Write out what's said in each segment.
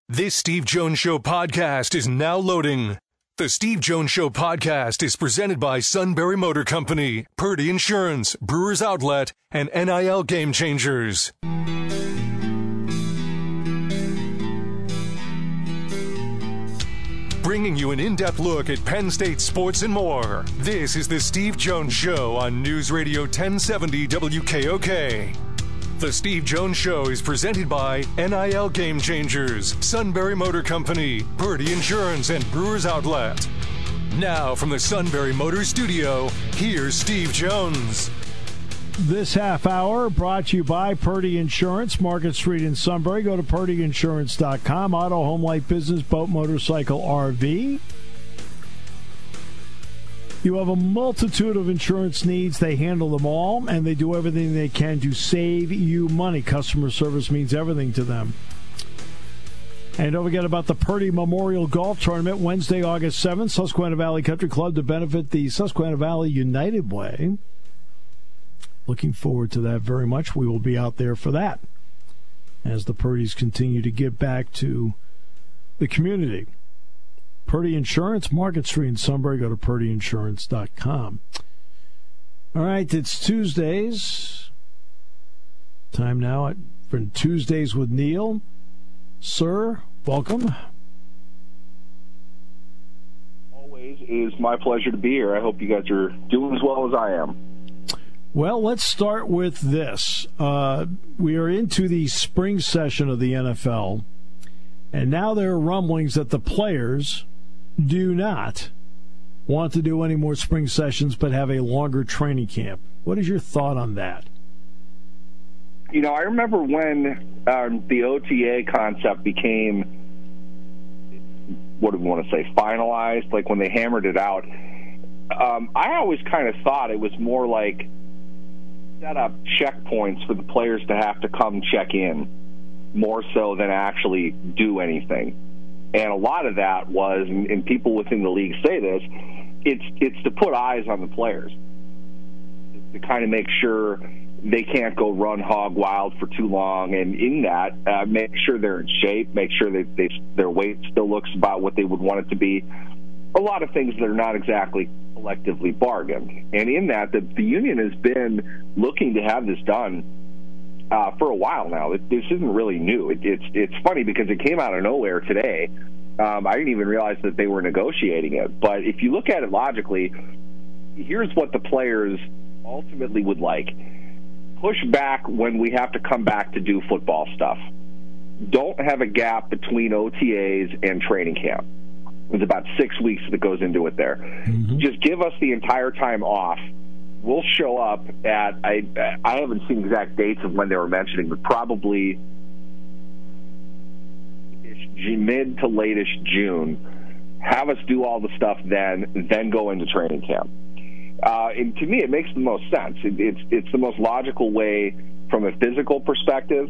This Steve Jones Show podcast is now loading. The Steve Jones Show podcast is presented by Sunbury Motor Company, Purdy Insurance, Brewers Outlet, and NIL Game Changers. Bringing you an in-depth look at Penn State sports and more. This is the Steve Jones Show on News Radio 1070 WKOK. The Steve Jones Show is presented by NIL Game Changers, Sunbury Motor Company, Purdy Insurance, and Brewers Outlet. Now from the Sunbury Motor Studio, here's Steve Jones. This half hour brought to you by Purdy Insurance, Market Street in Sunbury. Go to purdyinsurance.com. Auto, home, life, business, boat, motorcycle, RV. You have a multitude of insurance needs. They handle them all, and they do everything they can to save you money. Customer service means everything to them. And don't forget about the Purdy Memorial Golf Tournament, Wednesday, August 7th, Susquehanna Valley Country Club to benefit the Susquehanna Valley United Way. Looking forward to that very much. We will be out there for that as the Purdys continue to give back to the community. Purdy Insurance, Market Street in Sunbury. Go to purdyinsurance.com. All right, it's Tuesdays. Time now for Tuesdays with Neil. Sir, welcome. Always is my pleasure to be here. I hope you guys are doing as well as I am. Well, let's start with this. We are into the spring session of the NFL, and now there are rumblings that the players do not want to do any more spring sessions but have a longer training camp. What is your thought on that? You know, I remember when the OTA concept became, what do we want to say, finalized, like when they hammered it out. I always kind of thought it was more like set up checkpoints for the players to have to come check in, more so than actually do anything. And a lot of that was, and people within the league say this, it's to put eyes on the players, to kind of make sure they can't go run hog wild for too long, and in that, make sure they're in shape, make sure that their weight still looks about what they would want it to be. A lot of things that are not exactly collectively bargained. And in that, the union has been looking to have this done for a while now. This isn't really new. It's funny because it came out of nowhere today. I didn't even realize that they were negotiating it. But if you look at it logically, here's what the players ultimately would like. Push back when we have to come back to do football stuff. Don't have a gap between OTAs and training camp. It's about 6 weeks that goes into it there. Mm-hmm. Just give us the entire time off. We'll show up at, I haven't seen exact dates of when they were mentioning, but probably mid to latest June. Have us do all the stuff then go into training camp. And to me, it makes the most sense. It's the most logical way from a physical perspective.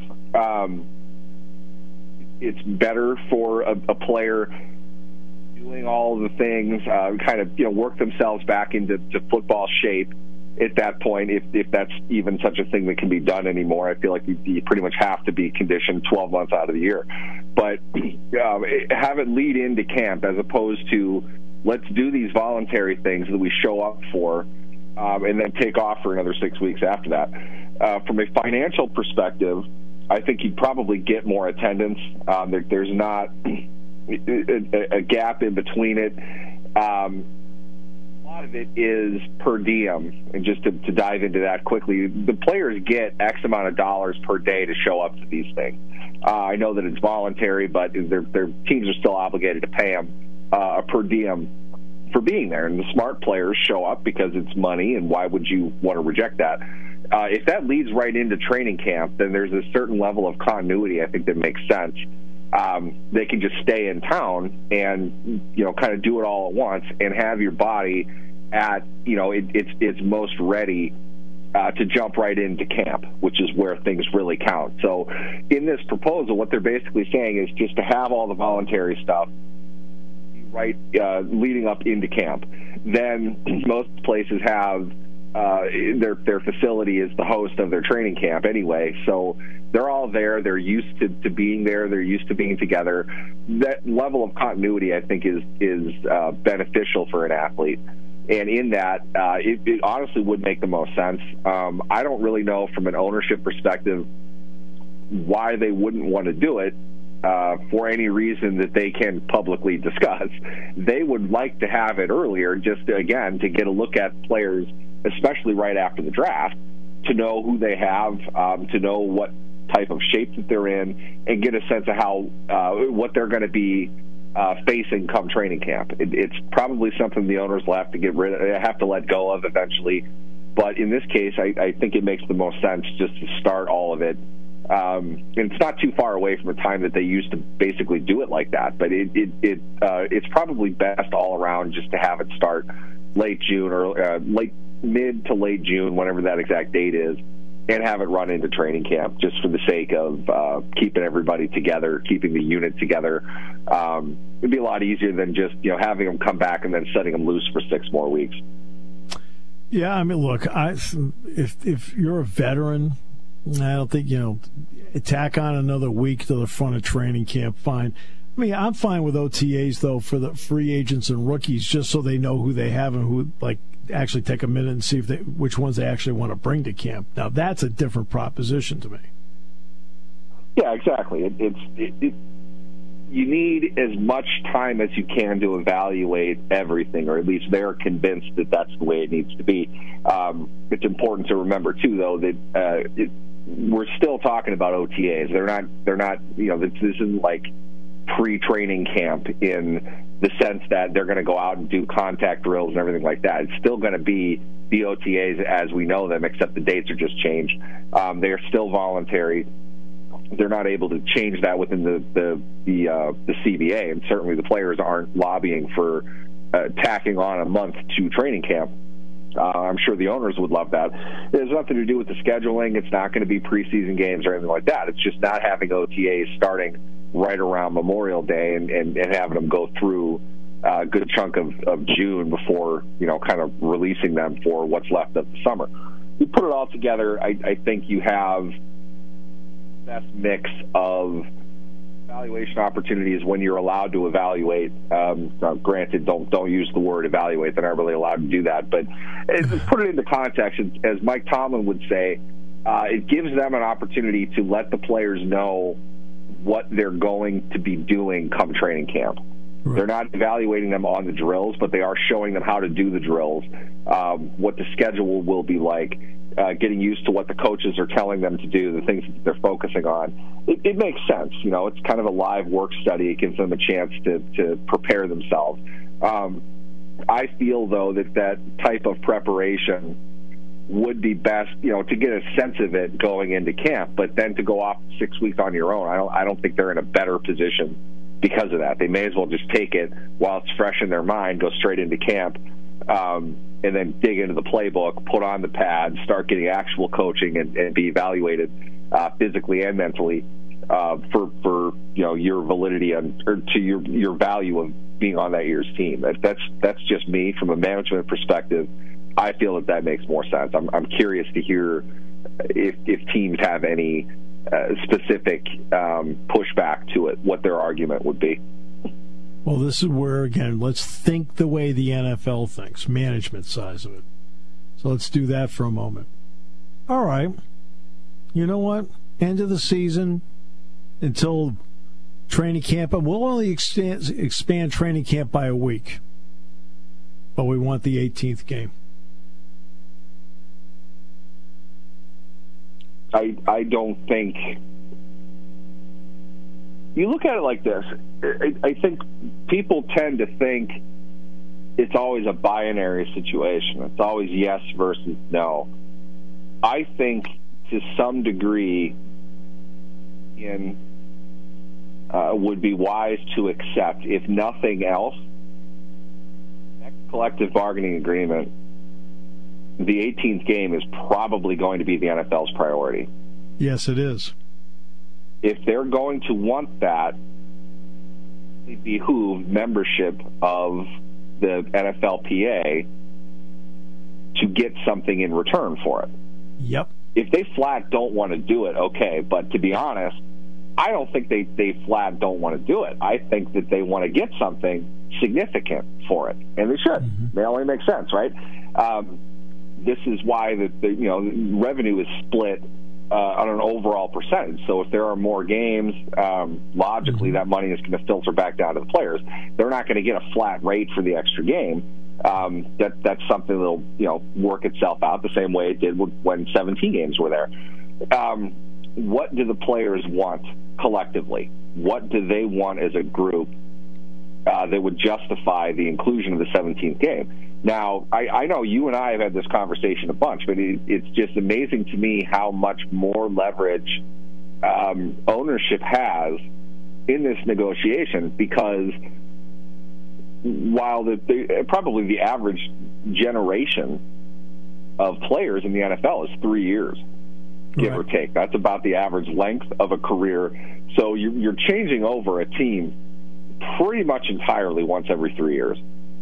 It's better for a player doing all the things, kind of work themselves back into football shape at that point, if that's even such a thing that can be done anymore. I feel like you pretty much have to be conditioned 12 months out of the year. But have it lead into camp as opposed to let's do these voluntary things that we show up for and then take off for another 6 weeks after that. From a financial perspective, I think you'd probably get more attendance. There's not a gap in between it. A lot of it is per diem, and just to dive into that quickly, the players get X amount of dollars per day to show up to these things. I know that it's voluntary, but their teams are still obligated to pay them a per diem for being there, and the smart players show up because it's money, and why would you want to reject that? If that leads right into training camp, then there's a certain level of continuity I think that makes sense. They can just stay in town and kind of do it all at once and have your body at it's most ready to jump right into camp, which is where things really count. So in this proposal, what they're basically saying is just to have all the voluntary stuff right leading up into camp. Then most places have their facility is the host of their training camp anyway, so they're all there. They're used to being there. They're used to being together. That level of continuity, I think, is beneficial for an athlete. And in that, it honestly would make the most sense. I don't really know from an ownership perspective why they wouldn't want to do it for any reason that they can publicly discuss. They would like to have it earlier just, to get a look at players, especially right after the draft, to know who they have, to know what type of shape that they're in, and get a sense of how what they're going to be facing come training camp. It's probably something the owners will have to have to let go of eventually. But in this case, I think it makes the most sense just to start all of it. And it's not too far away from the time that they used to basically do it like that. But it's probably best all around just to have it start late June or mid to late June, whenever that exact date is, and have it run into training camp just for the sake of keeping everybody together, keeping the unit together. It'd be a lot easier than just having them come back and then setting them loose for 6 more weeks. Yeah, I mean, look, if you're a veteran, I don't think, tack on another week to the front of training camp, fine. I mean, I'm fine with OTAs, though, for the free agents and rookies, just so they know who they have and who, actually take a minute and see which ones they actually want to bring to camp. Now, that's a different proposition to me. Yeah, exactly. You need as much time as you can to evaluate everything, or at least they're convinced that that's the way it needs to be. It's important to remember, too, though, that we're still talking about OTAs. They're not. This isn't like pre-training camp in the sense that they're going to go out and do contact drills and everything like that. It's still going to be the OTAs as we know them, except the dates are just changed. They are still voluntary. They're not able to change that within the CBA, and certainly the players aren't lobbying for tacking on a month to training camp. I'm sure the owners would love that. It has nothing to do with the scheduling. It's not going to be preseason games or anything like that. It's just not having OTAs starting right around Memorial Day and having them go through a good chunk of June before, kind of releasing them for what's left of the summer. You put it all together, I think you have the best mix of evaluation opportunities when you're allowed to evaluate. Granted, don't use the word evaluate. They're not really allowed to do that. But put it into context, as Mike Tomlin would say, it gives them an opportunity to let the players know what they're going to be doing come training camp. Right. They're not evaluating them on the drills, but they are showing them how to do the drills, what the schedule will be like, getting used to what the coaches are telling them to do, the things that they're focusing on. It makes sense. It's kind of a live work study. It gives them a chance to prepare themselves. I feel, though, that type of preparation would be best, to get a sense of it going into camp, but then to go off 6 weeks on your own, I don't think they're in a better position because of that. They may as well just take it while it's fresh in their mind, go straight into camp, and then dig into the playbook, put on the pads, start getting actual coaching, and be evaluated physically and mentally for your validity or to your value of being on that year's team. That's just me from a management perspective. I feel that makes more sense. I'm curious to hear if teams have any specific pushback to it, what their argument would be. Well, this is where, again, let's think the way the NFL thinks, management size of it. So let's do that for a moment. All right. You know what? End of the season until training camp. And we'll only expand training camp by a week. But we want the 18th game. I don't think... You look at it like this. I think people tend to think it's always a binary situation. It's always yes versus no. I think to some degree would be wise to accept, if nothing else, next collective bargaining agreement, the 18th game is probably going to be the NFL's priority. Yes, it is. If they're going to want that, it behooves membership of the NFLPA to get something in return for it. Yep. if they flat don't want to do it, okay. But to be honest, I don't think they flat don't want to do it. I think that they want to get something significant for it, and they should. They only make sense, right? This is why the revenue is split on an overall percentage. So if there are more games, logically that money is going to filter back down to the players. They're not going to get a flat rate for the extra game. That's something that'll work itself out the same way it did when 17 games were there. What do the players want collectively? What do they want as a group that would justify the inclusion of the 17th game? Now, I know you and I have had this conversation a bunch, but it's just amazing to me how much more leverage ownership has in this negotiation, because while probably the average generation of players in the NFL is 3 years, give or take. That's about the average length of a career. So you're changing over a team pretty much entirely once every 3 years.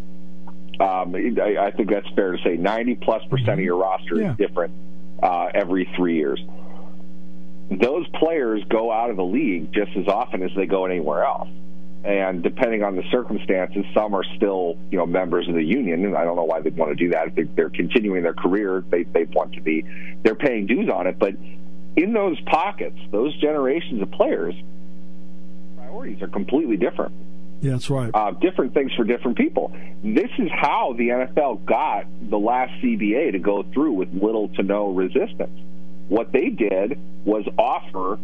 I think that's fair to say. 90+% of your roster is different every 3 years. Those players go out of the league just as often as they go anywhere else. And depending on the circumstances, some are still, members of the union, and I don't know why they'd want to do that. If they're continuing their career, they want to be. They're paying dues on it. But in those pockets, those generations of players, priorities are completely different. Yeah, that's right. Different things for different people. This is how the NFL got the last CBA to go through with little to no resistance. What they did was offer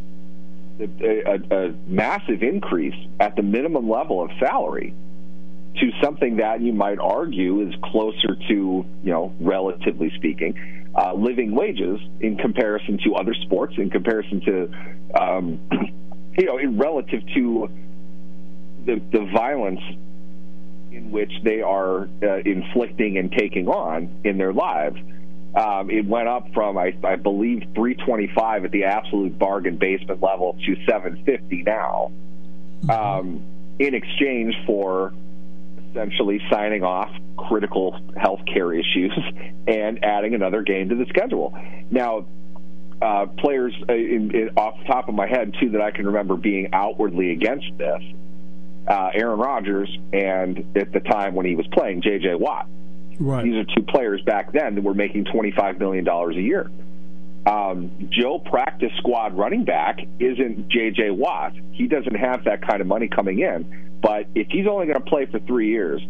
a massive increase at the minimum level of salary to something that you might argue is closer to, relatively speaking, living wages in comparison to other sports, in comparison to, relative to the violence in which they are inflicting and taking on in their lives. It went up from, I believe, $325 at the absolute bargain basement level to $750 now, in exchange for essentially signing off critical health care issues and adding another game to the schedule. Now, players off the top of my head, too, that I can remember being outwardly against this, Aaron Rodgers, and at the time when he was playing, J.J. Watt. Right. These are two players back then that were making $25 million a year. Joe practice squad running back isn't J.J. Watt. He doesn't have that kind of money coming in. But if he's only going to play for 3 years,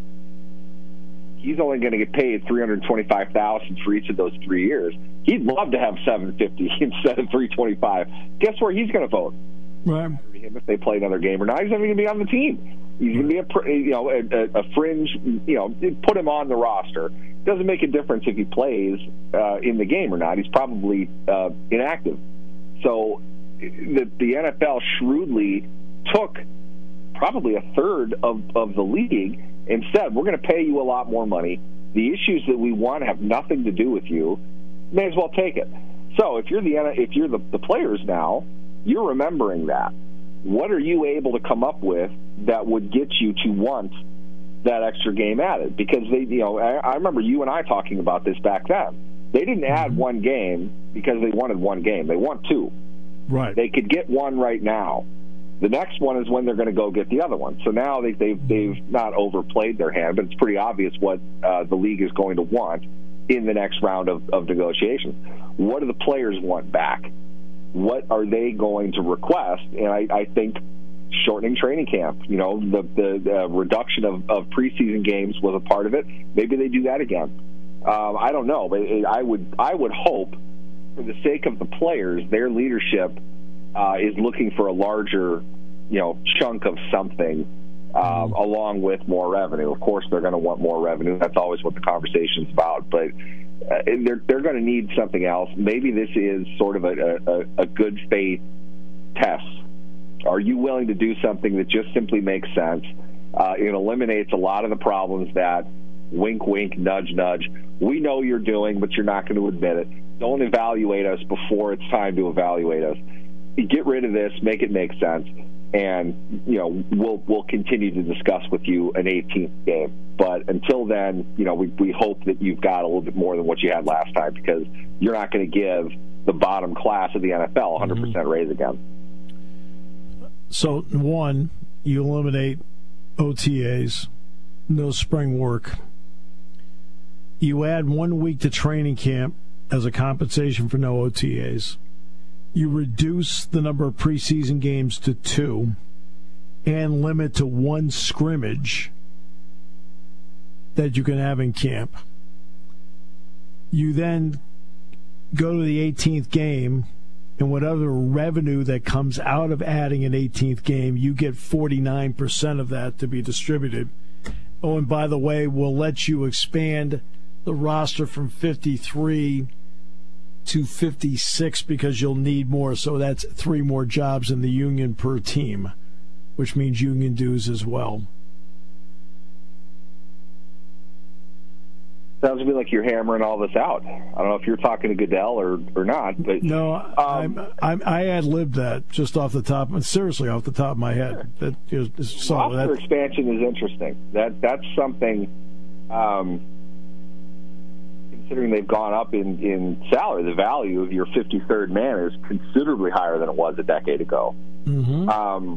he's only going to get paid $325,000 for each of those 3 years. He'd love to have $750 instead of $325. Guess where he's going to vote? Right. If they play another game or not, he's not going to be on the team. He's going to be a fringe. Put him on the roster. Doesn't make a difference if he plays in the game or not. He's probably inactive. So the NFL shrewdly took probably a third of the league and said, we're going to pay you a lot more money. The issues that we want have nothing to do with you. May as well take it. So if you're the players now, you're remembering that. What are you able to come up with that would get you to want that extra game added? Because I remember you and I talking about this back then. They didn't add one game because they wanted one game. They want two. Right. They could get one right now. The next one is when they're going to go get the other one. So now they've not overplayed their hand, but it's pretty obvious what the league is going to want in the next round of negotiations. What do the players want back? What are they going to request? And I think shortening training camp, the reduction of preseason games was a part of it. Maybe they do that again. I don't know, but I would hope, for the sake of the players, their leadership is looking for a larger, chunk of something, along with more revenue. Of course, they're going to want more revenue. That's always what the conversation's about, but they're going to need something else. Maybe this is sort of a good faith test. Are you willing to do something that just simply makes sense? It eliminates a lot of the problems that wink, wink, nudge, nudge. We know you're doing, but you're not going to admit it. Don't evaluate us before it's time to evaluate us. Get rid of this. Make it make sense. and we'll continue to discuss with you an 18th game. But until then, we hope that you've got a little bit more than what you had last time, because you're not going to give the bottom class of the NFL 100% raise again. So, one, you eliminate OTAs, no spring work. You add 1 week to training camp as a compensation for no OTAs. You reduce the number of preseason games to 2 and limit to 1 scrimmage that you can have in camp. You then go to the 18th game, and whatever revenue that comes out of adding an 18th game, you get 49% of that to be distributed. Oh, and by the way, we'll let you expand the roster from 53 to 56 because you'll need more. So that's 3 more jobs in the union per team, which means union dues as well. Sounds to me like you're hammering all this out. I don't know if you're talking to Goodell or not, but no, I ad-libbed that just off the top, seriously off the top of my head. Roster expansion is interesting. That's something. Considering they've gone up in salary, the value of your 53rd man is considerably higher than it was a decade ago. Mm-hmm.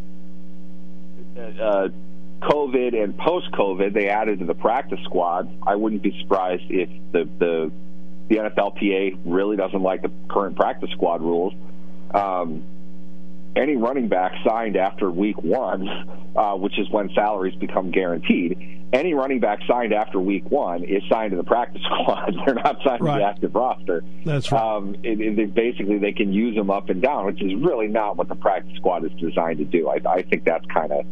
COVID and post-COVID, they added to the practice squad. I wouldn't be surprised if the NFLPA really doesn't like the current practice squad rules. Any running back signed after week 1, which is when salaries become guaranteed, any running back signed after week 1 is signed to the practice squad. They're not signed to the active roster. That's right. They can use them up and down, which is really not what the practice squad is designed to do. I think that's kind of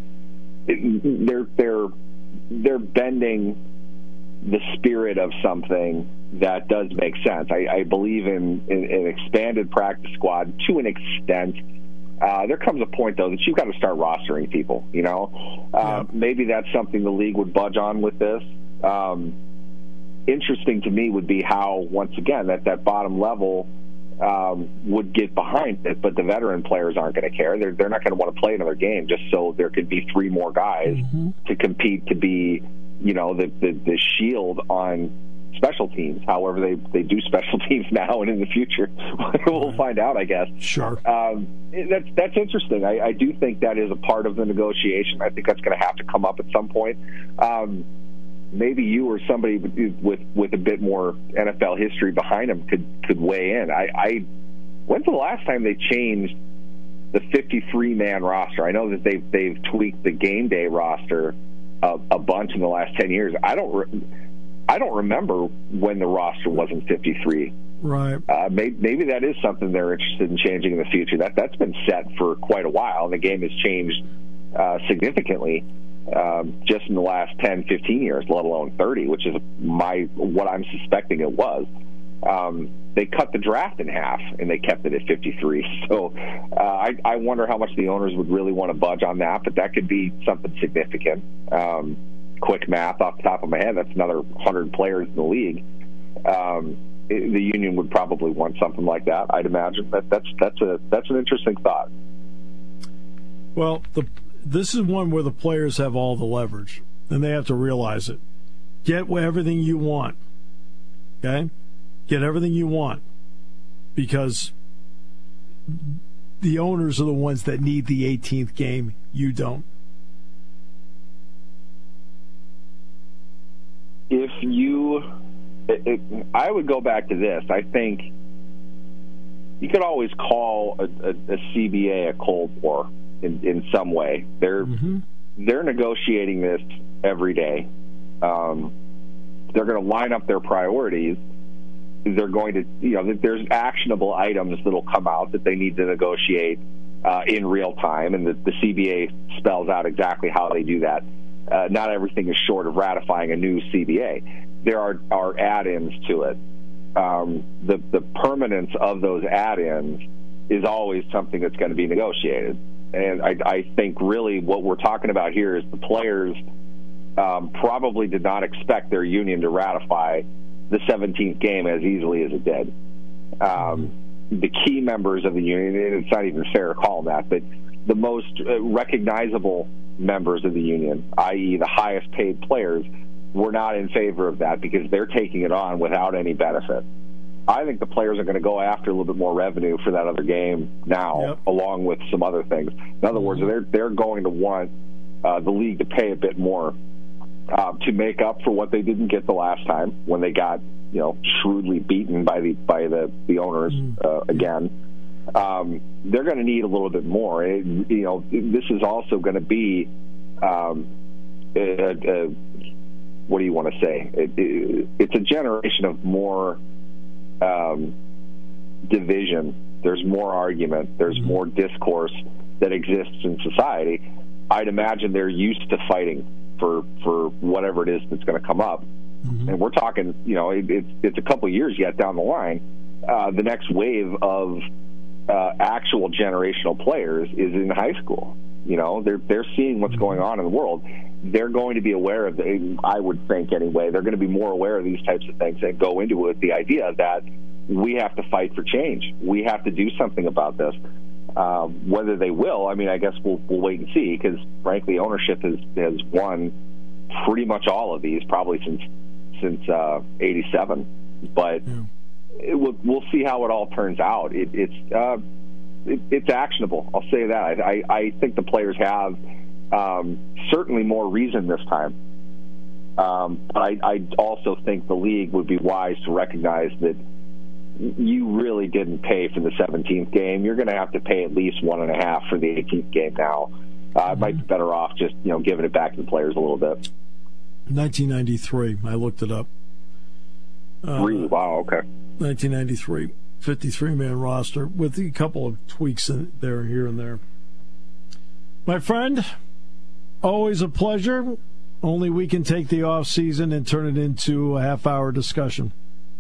they're bending the spirit of something that does make sense. I believe in an expanded practice squad to an extent. There comes a point, though, that you've got to start rostering people, Maybe that's something the league would budge on with this. Interesting to me would be how, once again, that bottom level would get behind it, but the veteran players aren't going to care. They're not going to want to play another game just so there could be 3 more guys to compete to be, the shield on special teams, however they do special teams now and in the future. We'll find out, I guess. Sure. That's interesting. I do think that is a part of the negotiation. I think that's going to have to come up at some point. Maybe you or somebody with a bit more NFL history behind them could weigh in. When's the last time they changed the 53-man roster? I know that they've tweaked the game day roster a bunch in the last 10 years. I don't remember when the roster wasn't 53. Right. Maybe that is something they're interested in changing in the future. That's been set for quite a while, and the game has changed significantly just in the last 10, 15 years, let alone 30, which is what I'm suspecting it was. They cut the draft in half, and they kept it at 53. So I wonder how much the owners would really want to budge on that, but that could be something significant. Quick math off the top of my head, that's another 100 players in the league. The union would probably want something like that, I'd imagine. That's an interesting thought. Well, this is one where the players have all the leverage, and they have to realize it. Get everything you want, okay? Get everything you want, because the owners are the ones that need the 18th game. You don't. I would go back to this. I think you could always call a CBA a Cold War in some way. They're negotiating this every day. They're going to line up their priorities. They're going to, there's actionable items that'll come out that they need to negotiate in real time, and the CBA spells out exactly how they do that. Not everything is short of ratifying a new CBA. There are add-ins to it. The permanence of those add-ins is always something that's going to be negotiated. And I think really what we're talking about here is the players probably did not expect their union to ratify the 17th game as easily as it did. The key members of the union, and it's not even fair to call them that, but the most recognizable members of the union, i.e. the highest paid players, were not in favor of that because they're taking it on without any benefit. I think the players are going to go after a little bit more revenue for that other game now, along with some other things. In other words, they're going to want the league to pay a bit more to make up for what they didn't get the last time when they got, shrewdly beaten by the owners again. They're going to need a little bit more. This is also going to be what do you want to say? It's a generation of more division. There's more argument. There's more discourse that exists in society. I'd imagine they're used to fighting for whatever it is that's going to come up. And we're talking, it's a couple of years yet down the line. The next wave of actual generational players is in high school. They're seeing what's going on in the world. They're going to be aware of I would think anyway, they're going to be more aware of these types of things and go into it with the idea that we have to fight for change. We have to do something about this. Whether they will, I guess we'll wait and see, because frankly, ownership has won pretty much all of these probably since '87. But we'll see how it all turns out. It's actionable. I'll say that. I think the players have certainly more reason this time. But I also think the league would be wise to recognize that you really didn't pay for the 17th game. You're going to have to pay at least 1.5 for the 18th game now. It might be better off just giving it back to the players a little bit. 1993. I looked it up. Wow. Okay. 1993. 53-man roster with a couple of tweaks in there, here and there. My friend, always a pleasure. Only we can take the off season and turn it into a half-hour discussion.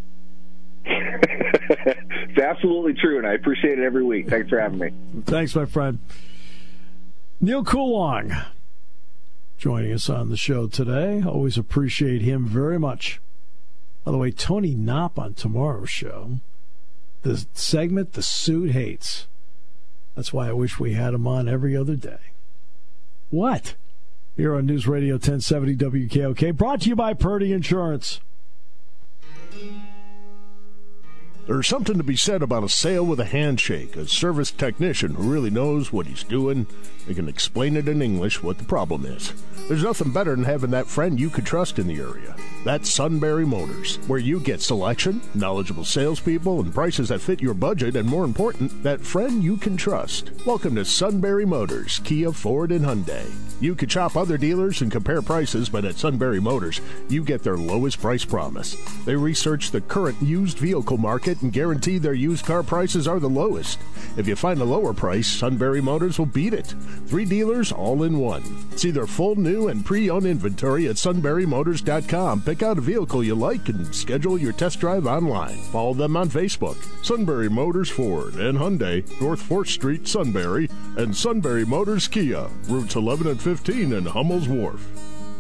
It's absolutely true, and I appreciate it every week. Thanks for having me. Thanks, my friend. Neil Coulong joining us on the show today. Always appreciate him very much. By the way, Tony Knopp on tomorrow's show. The segment The Suit Hates. That's why I wish we had him on every other day. What? Here on News Radio 1070 WKOK, brought to you by Purdy Insurance. There's something to be said about a sale with a handshake, a service technician who really knows what he's doing. They can explain it in English what the problem is. There's nothing better than having that friend you could trust in the area. That's Sunbury Motors, where you get selection, knowledgeable salespeople, and prices that fit your budget, and more important, that friend you can trust. Welcome to Sunbury Motors, Kia, Ford, and Hyundai. You could shop other dealers and compare prices, but at Sunbury Motors, you get their lowest price promise. They research the current used vehicle market and guarantee their used car prices are the lowest. If you find a lower price, Sunbury Motors will beat it. 3 dealers all in one. See their full new and pre-owned inventory at sunburymotors.com. Pick out a vehicle you like and schedule your test drive online. Follow them on Facebook. Sunbury Motors Ford and Hyundai, North 4th Street, Sunbury, and Sunbury Motors Kia, routes 11 and 15 in Hummel's Wharf.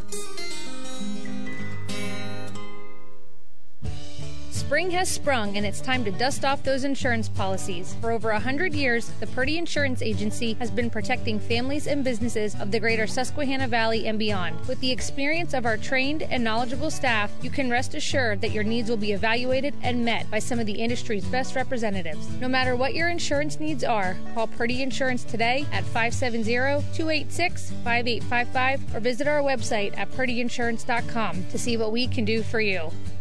Spring has sprung, and it's time to dust off those insurance policies. For over 100 years, the Purdy Insurance Agency has been protecting families and businesses of the greater Susquehanna Valley and beyond. With the experience of our trained and knowledgeable staff, you can rest assured that your needs will be evaluated and met by some of the industry's best representatives. No matter what your insurance needs are, call Purdy Insurance today at 570-286-5855 or visit our website at purdyinsurance.com to see what we can do for you.